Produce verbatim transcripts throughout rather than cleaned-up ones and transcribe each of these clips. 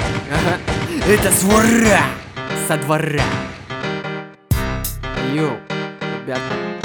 Ага, это свора со двора. Йоу, ребята,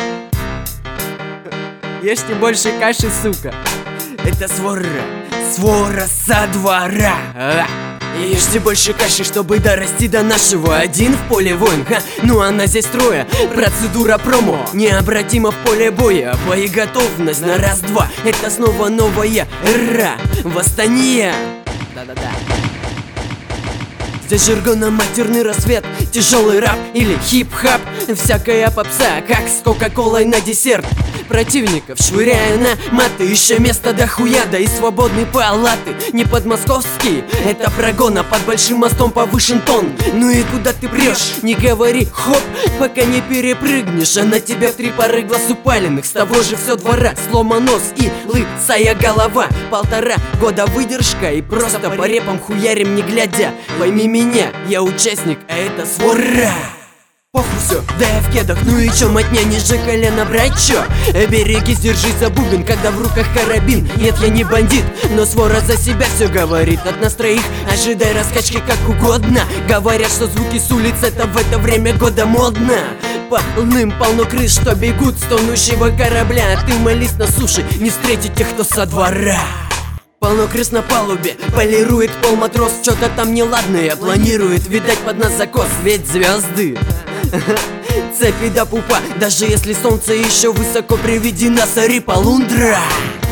ешьте больше каши, сука. Это свора, свора со двора. А? Ешьте больше каши, чтобы дорасти до нашего. Один в поле воин, ха, ну а на здесь трое. Процедура промо, необратимо в поле боя. Боеготовность на раз-два, это снова новая эра. Восстание. Да-да-да. Здесь жаргона матерный рассвет, тяжелый рэп или хип-хап. Всякая попса, как с кока-колой на десерт. Противников швыряя на маты, еще место дохуя, да и свободные палаты. Не подмосковский, это прогона, под большим мостом повышен тон. Ну и куда ты прешь? Не говори хоп, пока не перепрыгнешь. А на тебя в три пары глаз упаленных, с того же все двора. Сломан нос и лысая голова. Полтора года выдержка и просто по репам хуярим не глядя. Пойми меня, я участник, а это свора. Похуй все, да я в кедах, ну и чё, матня, ниже колена брать чё? Берегись, держись за бубен, когда в руках карабин. Нет, я не бандит, но свора за себя все говорит. От нас троих ожидай раскачки как угодно. Говорят, что звуки с улиц это в это время года модно. Полным-полно крыш, что бегут с тонущего корабля. А ты молись на суше, не встретить тех, кто со двора. Полно крыс на палубе, полирует пол матрос. Что-то там неладное планирует, видать под нас закос, ведь звезды. Цепи до пупа, даже если солнце еще высоко, приведена сари полундра.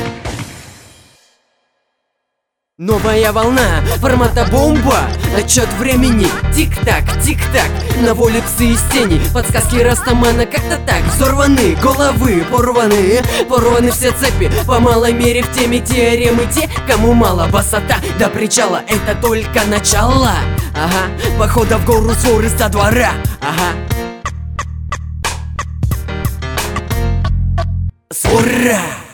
Новая волна, формата бомба. Отчет времени, тик-так, тик-так. На воле псы из тени, подсказки Растамана как-то так. Взорваны головы, порваны, порваны все цепи. По малой мере в теме теоремы те, кому мало высота до причала. Это только начало. Ага, похода в гору своры со двора. Ага. Свора.